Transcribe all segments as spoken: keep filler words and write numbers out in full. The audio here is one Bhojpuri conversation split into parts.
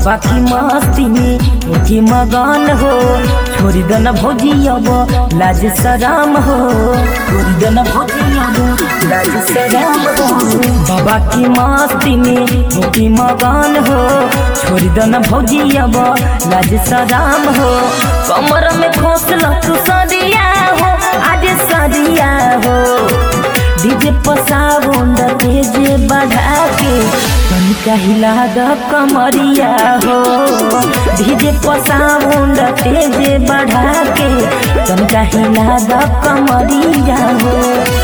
बाबा की मस्ती में मुझे मगन हो। छोड़ी दन भौजी अब लाज शरम हो, छोड़ी दन भौजी अब लाज शरम हो। बाबा की मस्ती में मुझे मगन हो। छोड़ी दन भौजी अब लाज शरम हो। कमर में खोसल तू सरिया हो, आज सरिया हो। डीजे पसाउंड तेज बढ़ा के तनिका हिला द कमरिया हो। डीजे पसाउंड तेज बढ़ा के तनिका हिला द कमरिया हो।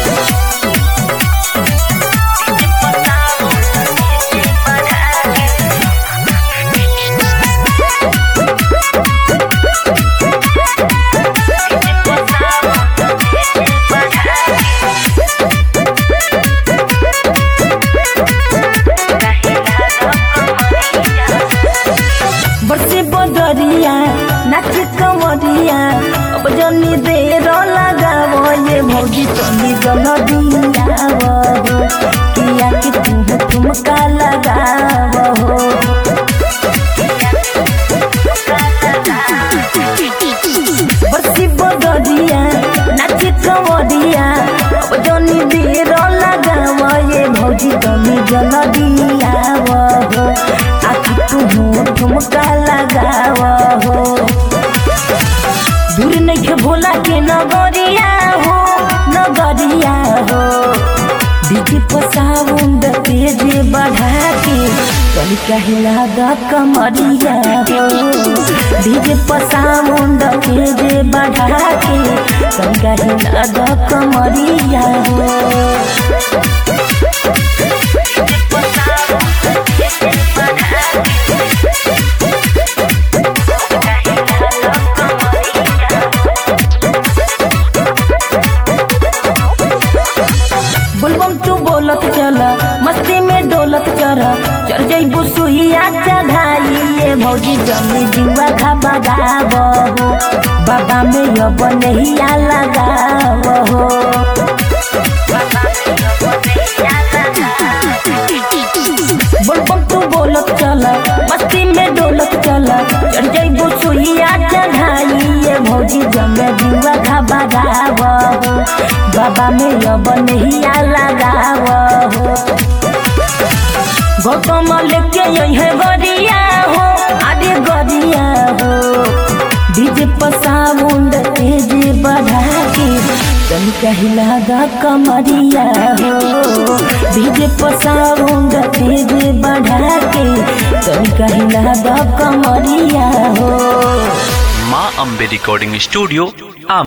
बरसे बदरिया नाच कमरिया अब जनी देर लगावो ये भौजी तनी जल्दिया हो। किया कि तुम ठुमका लगावो। बरसे बदरिया नाच कमरिया अब जनी देर लगावो ये भौजी तनी जल्दिया हो। ठुमका लगावा हो। दूर नहीं भोला के नगरिया हो, नगरिया हो। डीजे पसाउंड तेज बढ़ा के तनिका हिला द कमरिया हो। डीजे पसाउंड तेज बढ़ा के तनिका हिला द कमरिया हो। बोलबम तू बोलत चला मस्ती में डोलत चला। चढ़ जइबू सुइया चढ़ाई ये भौजी जमी जुआ घबा गावो। बाबा में अब नहिया लगावो। बोलबम तू बोलत चला मस्ती में डोलत चला। चढ़ जइबू सुइया चढ़ाई ये भौजी जमी जुआ घबा गावो। बाबा में अब नहिया लगावो। गौतम लेके यही गरिया हो, आगे गरिया हो। डीजे पसाउंड तेज बढ़ा के तनिका हिला द कमरिया हो। डीजे पसाउंड तेज बढ़ा के तनिका हिला द कमरिया हो। माँ अम्बे रिकॉर्डिंग स्टूडियो।